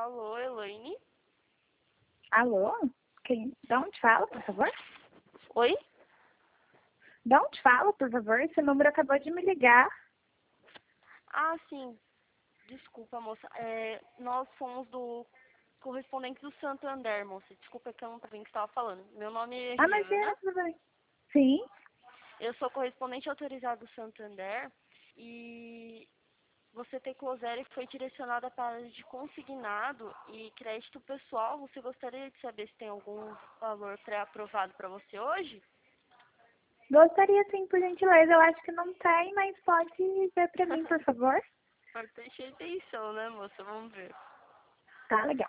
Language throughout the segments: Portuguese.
Alô, Elaine? Alô? De onde fala, por favor? Oi? De onde fala, por favor? Esse número acabou de me ligar. Ah, sim. Desculpa, moça. Nós somos do correspondente do Santander, moça. Desculpa que eu não sabia o que você estava falando. Meu nome é Ah, mas Juliana. tudo bem. Sim. Eu sou correspondente autorizado do Santander e você tem Closera e foi direcionada para a área de consignado e crédito pessoal. Você gostaria de saber se tem algum valor pré-aprovado para você hoje? Gostaria sim, por gentileza. Eu acho que não tem, mas pode ver pra mim, por favor. Importante a atenção, né, moça? Vamos ver. Tá legal.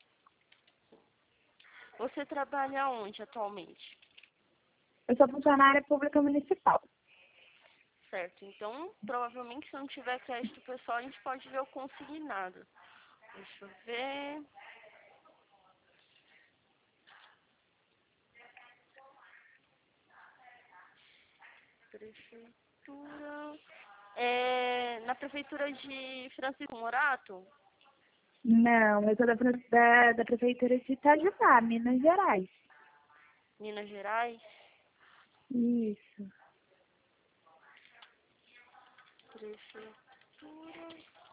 Você trabalha onde atualmente? Eu sou funcionária pública municipal. Certo, então provavelmente se não tiver crédito pessoal a gente pode ver o consignado. Deixa eu ver. Prefeitura. Na prefeitura de Francisco Morato? Não, eu sou da prefeitura de Itajubá, Minas Gerais. Minas Gerais? Isso. Prefeitura.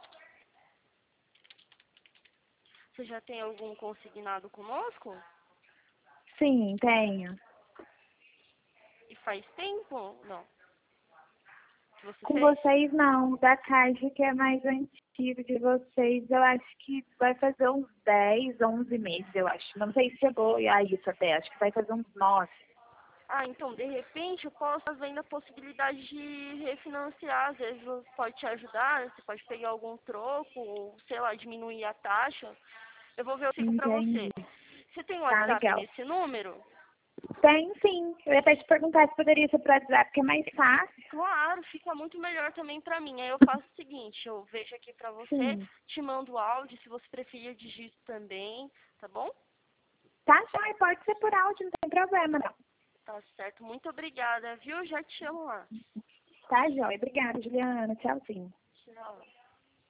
Você já tem algum consignado conosco? Sim, tenho. E faz tempo? Não. Que você Com fez? vocês não, da Caixa que é mais antigo de vocês, eu acho que vai fazer uns 10, 11 meses, eu acho. Não sei se chegou a isso até, acho que vai fazer uns 9. Ah, então, de repente, eu posso estar vendo a possibilidade de refinanciar. Às vezes pode te ajudar, você pode pegar algum troco, ou, sei lá, diminuir a taxa. Eu vou ver o ciclo para você. Entendi. Você tem Tá WhatsApp legal. nesse número? Tem sim. Eu ia até te perguntar se poderia ser pro WhatsApp, que é mais fácil. Claro, fica muito melhor também para mim. Aí eu faço o seguinte, eu vejo aqui para você, Sim. te mando o áudio, se você preferir eu digito também, tá bom? Tá, já, pode ser por áudio, não tem problema não. Tá certo, muito obrigada, viu? Já te chamo lá. Tá, joia. Obrigada, Juliana. Tchauzinho. Tchau.